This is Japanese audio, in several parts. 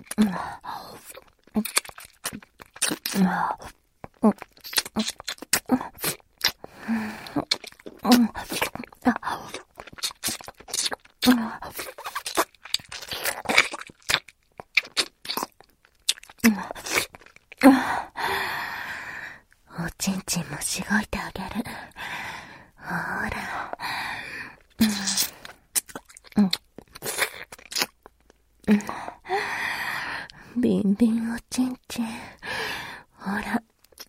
おちんちんもしごいてあげる。ほら。ビンビンおちんちん。ほら。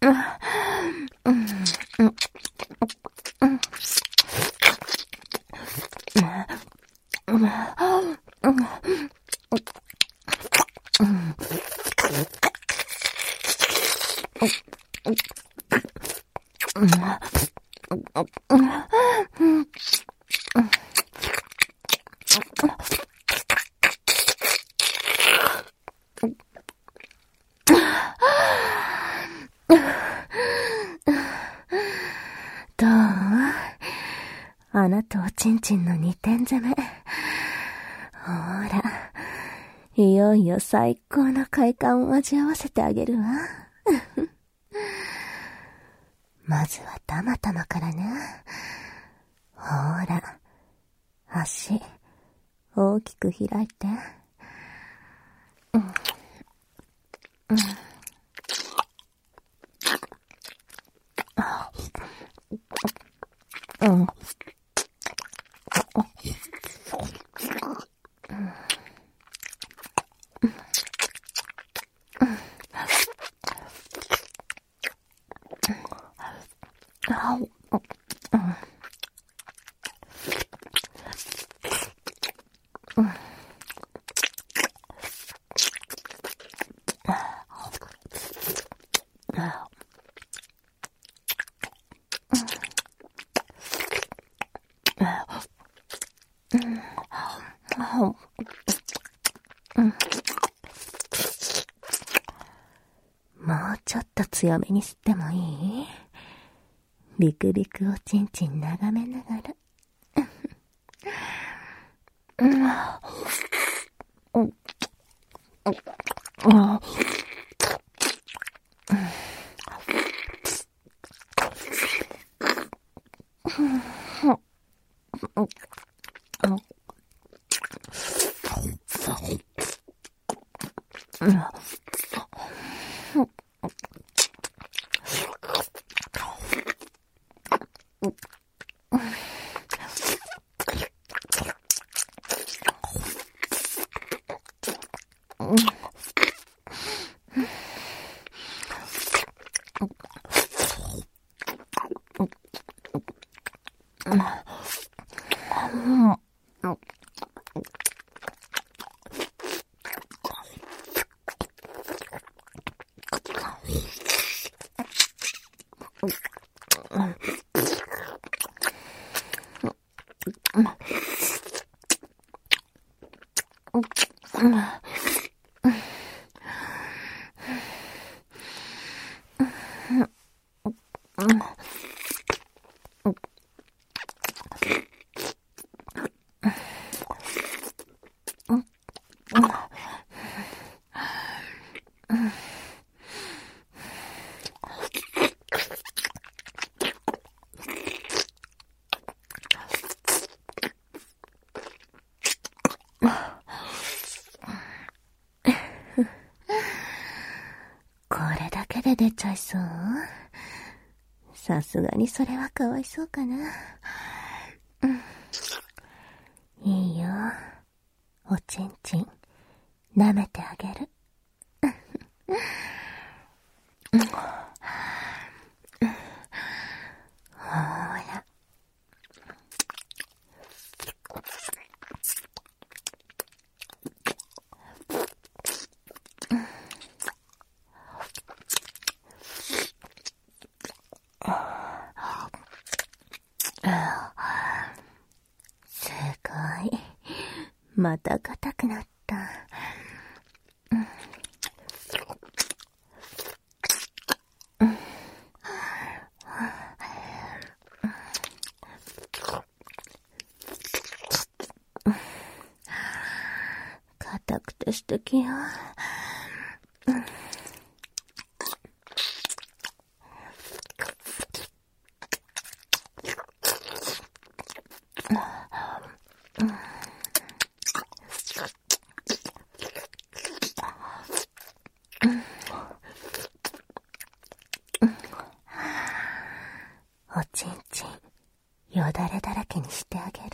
どう？あなたおちんちんの2点攻め。ほら、いよいよ最高の快感を味わわせてあげるわ。まずはたまたまからね。ほら、足、大きく開いて。もうちょっと強めに吸ってもいい？ビクビクおちんちん眺めながら。これだけで出ちゃいそう？さすがにそれはかわいそうかな。いいよ。おちんちん、舐めてあげる。ほら。すごい。また硬くなった。硬くて素敵よ。 おちんちんよだれだらけにしてあげる。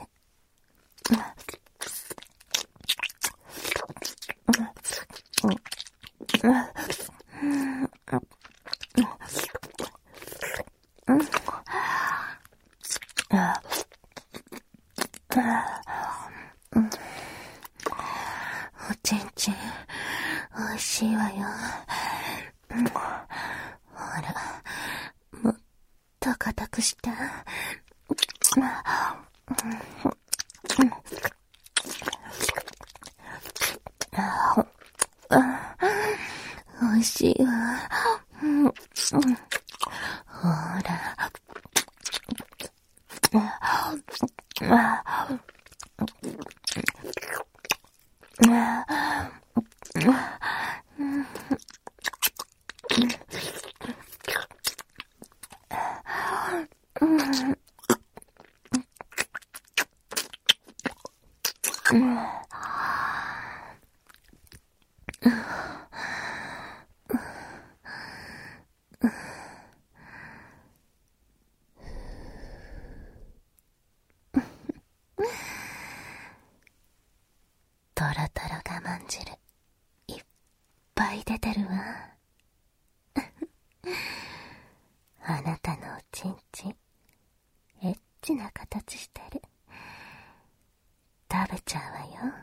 おちんちんおいしいわよ。ほら、もっと固くして。おいしいわ。ほら。トロトロ我慢汁いっぱい出てるわ。あなたのおちんちんエッチな形してる。食べちゃうわよ。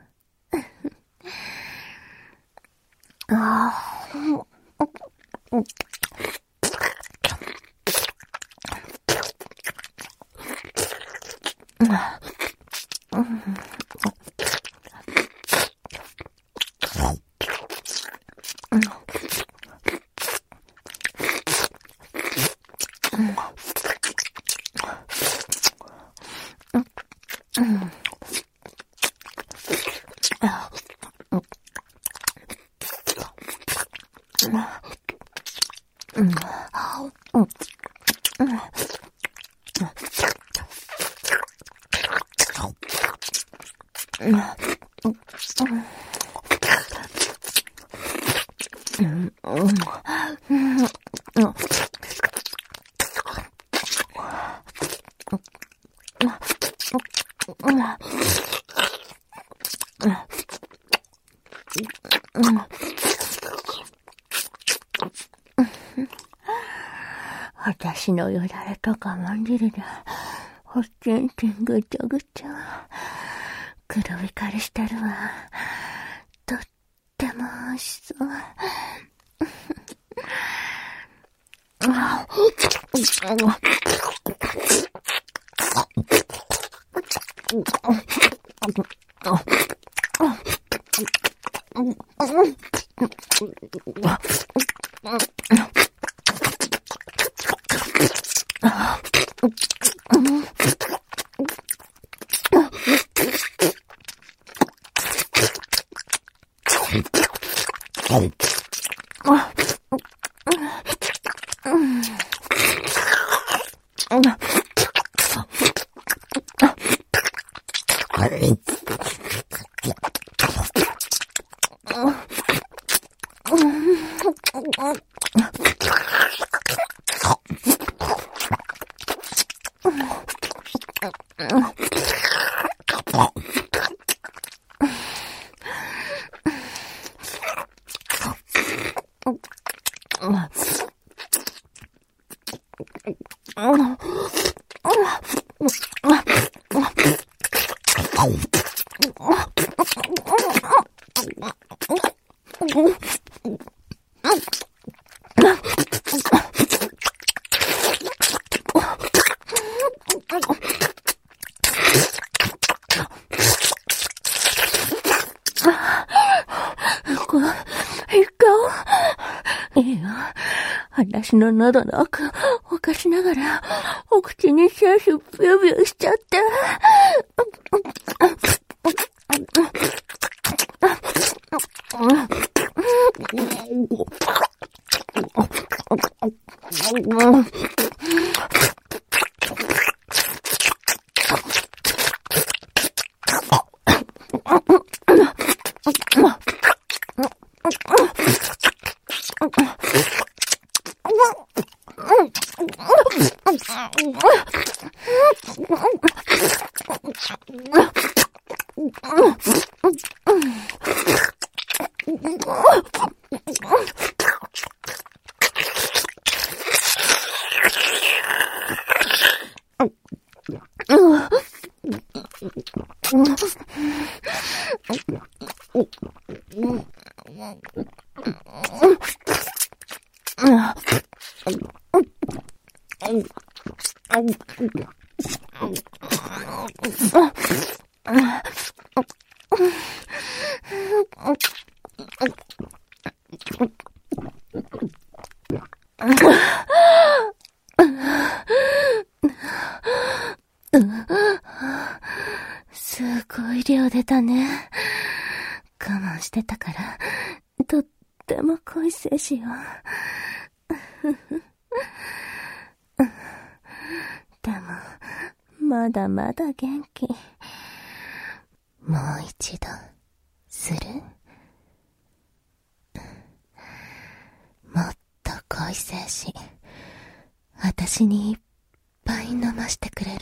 私のよだれと我慢汁でおちんちんぐちゃぐちゃ黒光りしてるわ。とっても美味しそう。いいよ。私の喉の奥をかしながら、お口にシャーシュビュービューしちゃって。 すごい量出たね。我慢してたから、とっても濃い精子よ。でも、まだまだ元気。もう一度、する？もっと濃い精子、私にいっぱい飲ましてくれる？